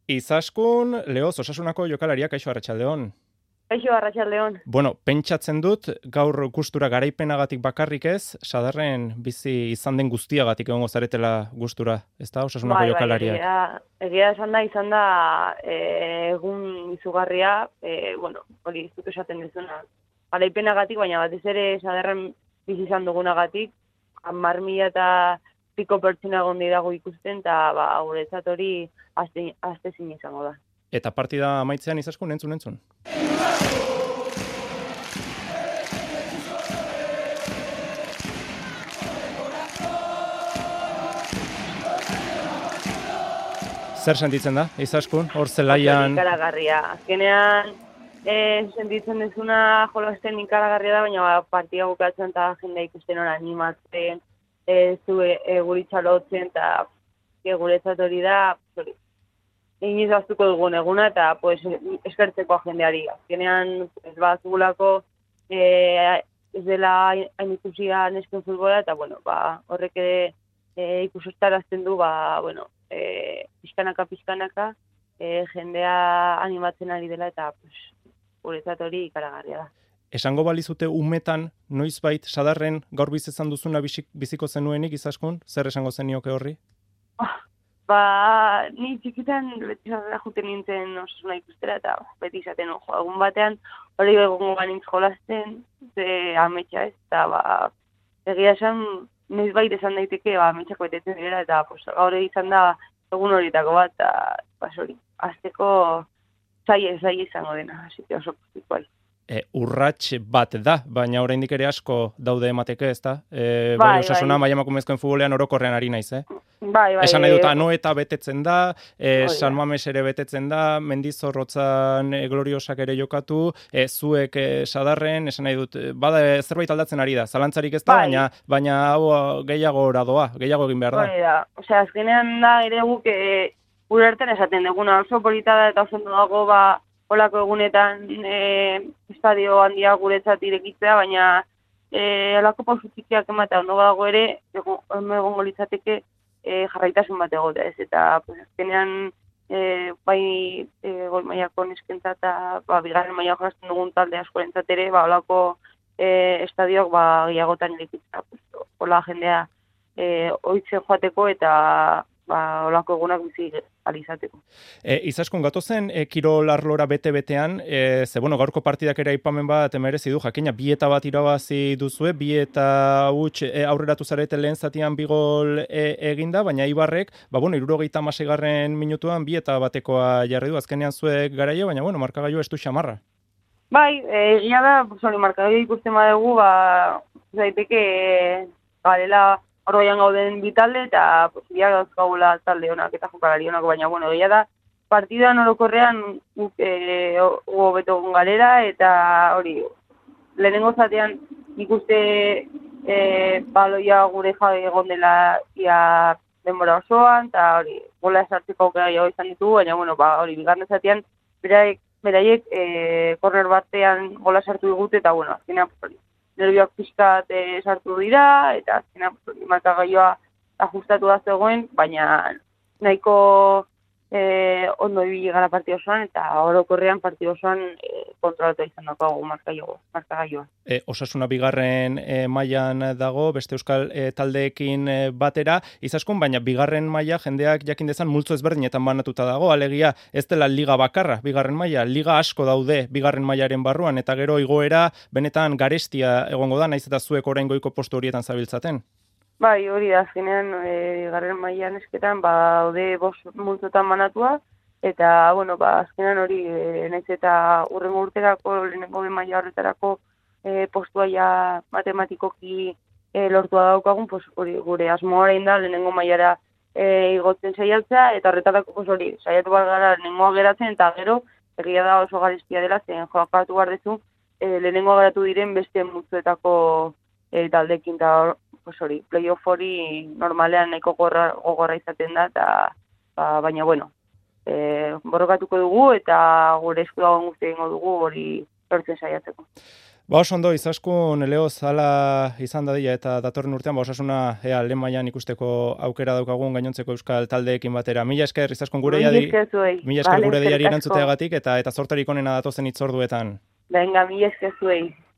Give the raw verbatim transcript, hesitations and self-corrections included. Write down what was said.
Izaskun, Leoz, Osasunako jokalaria, kaixo arratsaldeon. Kaixo arratsaldeon. Bueno, pentsatzen dut, gaur gustura garaipenagatik bakarrik ez, Sadarren bizi izan den guztiagatik egongo zaretela gustura, ezta, Osasunako bai, jokalariak? Bai, egia, egia esan da, izan da e, egun izugarria, e, bueno, hori izuk esaten dezuna, garaipenagatik, baina batez ere Sadarren bizi izan dugunagatik, hamar mila eta piko pertsona gondi dago ikusten, eta ba, guretzat hori azte, azte zin izango da. Eta partida amaitzean Izaskun, entzun, entzun. Zer sentitzen da, Izaskun, hor zelaian? Ikaragarria. Azkenean, e, sentitzen dezuna jolasten ikaragarria da, baina ba, partida bukatzen eta jendea ikusten hori animatzen, e, zu e, e, guri txalotzen, eta e, guretzat hori da, hori, iniz baztuko dugun eguna, eta pues, eskertzeko jendeari. Azkenean, ez bat zugulako, e, ez dela hain ikusia nesken futbola, eta bueno, ba, horrek ere e, ikusostarazten du, ba, bueno, e, pizkanaka, pizkanaka, e, jendea animatzen ari dela, eta pues, guretzat hori ikaragarria da. Esango balizute umetan, noizbait Sadarren gaur bizizan duzuna biziko zenuenik, Izaskun? Zer esango zenioke horri? Oh. Ba, ni txikitan beti Sadarra juten nintzen Osasuna ikustera, eta beti izaten jo, egun batean hori egongo banintz jolasten, ze ametsa ez, eta ba, egia esan, noizbait esan daiteke, ba, ametsak betetzen dira, eta pues, gaur izan da egun horietako bat, eta pas hori, azteko zaila zaila izango dena, hasi oso bai. E, urrats bat da, baina oraindik ere asko daude emateke, ezta? E, bai, bai, Osasuna bai. maila emakumezkoen futbolean orokorrean ari naiz, eh? Bai, bai. Esan nahi dut, Anoeta betetzen da, e, Oi, San Mames ere betetzen da, Mendizorrotzan e, Gloriosak ere jokatu, e, zuek e, Sadarren, esan nahi dut, bada zerbait aldatzen ari da, zalantzarik ez da, bai. baina, baina hau gehiago doa, gehiago egin behar da. Bai, da. Osea, azkenean da ere guk e, gure artean esaten duguna, oso polita da eta oso dago, ba, holako egunetan e, estadio handia guretzat irekitzea, baina e, holako pausu txikiak ematea ondo dago ere, egongo litzateke e, jarraitasun bat egotea ez, eta pues, azkenean e, bai e, goi mailako neskentzat eta ba, bigarren maila jolasten dugun talde askorentzat ere, ba, holako e, estadioak ba, gehiagotan irekitzea, pues, hola jendea e, oitzen joateko eta ba, holako egunak bizi alizateko. E, Izaskun, gatozen e, kirol arlora bete-betean, e, ze bueno, gaurko partidak ere aipamen bat merezi du, jakina, bi eta bat irabazi duzue, bi eta huts e, aurreratu zarete lehen zatian bi gol e, eginda, baina Ibarrek, ba bueno, hirurogeita hamaseigarren minutuan bi eta batekoa jarri du, azkenean zuek garaile, baina bueno, markagailua estu xamarra. Bai, egia da, hori markagailua ikusten badugu, ba, zaiteke garela Horroian gauden bitalde eta biak dauzkagula talde honak eta jokalari honak, baina bueno, egia da, partidan orokorrean guk e, hobeto egon galera eta hori, lehenengo zatean ikuste e, baloia gure jabe egon dela ia denbora osoan, eta hori, gola esartzeko aukera jo izan ditugu, baina bueno, ba, hori, bigarren zatean, beraiek, beraiek e, korner batean gola sartu digute eta bueno, azkenean hori. Nervioak pixkat e, sartu dira, eta azkenean markagailua ajustatu da zegoen, baina nahiko e, ondo ibili gara partida osoan, eta orokorrean partida osoan e, kontrolatu izan dago markagailua. E, Osasuna bigarren e, mailan dago, beste euskal e, taldeekin e, batera, Izaskun, baina bigarren maila jendeak jakin dezan multzo ezberdinetan banatuta dago, alegia ez dela liga bakarra, bigarren maila, liga asko daude bigarren mailaren barruan, eta gero igoera benetan garestia egongo da, naiz eta zuek orain goiko postu horietan zabiltzaten. Bai, hori da, azkenean, e, garren mailan esketan, ba, daude bost multzotan banatua, eta, bueno, ba, azkenean hori, e, naiz eta urrengo urterako, lehenengo be maila horretarako e, postua ja matematikoki e, lortua daukagun, pues, hori, gure asmoa orain da, lehenengo mailara e, igotzen saiatzea, eta horretarako, pues, hori, saiatu behar gara lehenengoa geratzen, eta gero, egia da oso garestia dela, zen joakatu behar dezu, e, lehenengoa geratu diren beste multzoetako e, taldekin, eta pues hori, playoff hori normalean nahiko gogorra izaten da, eta ba, baina bueno, e, borrokatuko dugu eta gure esku dagoen guzti egingo dugu hori lortzen saiatzeko. Ba, oso ondo, izaskun, Leo, zala izan dadila eta datorren urtean, ba, osasuna, ea, lehen mailan ikusteko aukera daukagun gainontzeko euskal taldeekin batera. Mila esker, izaskun gure jadi, mila esker gure deiari erantzuteagatik eta eta zortarik onena datozen itzorduetan. Venga, mila esker zuei.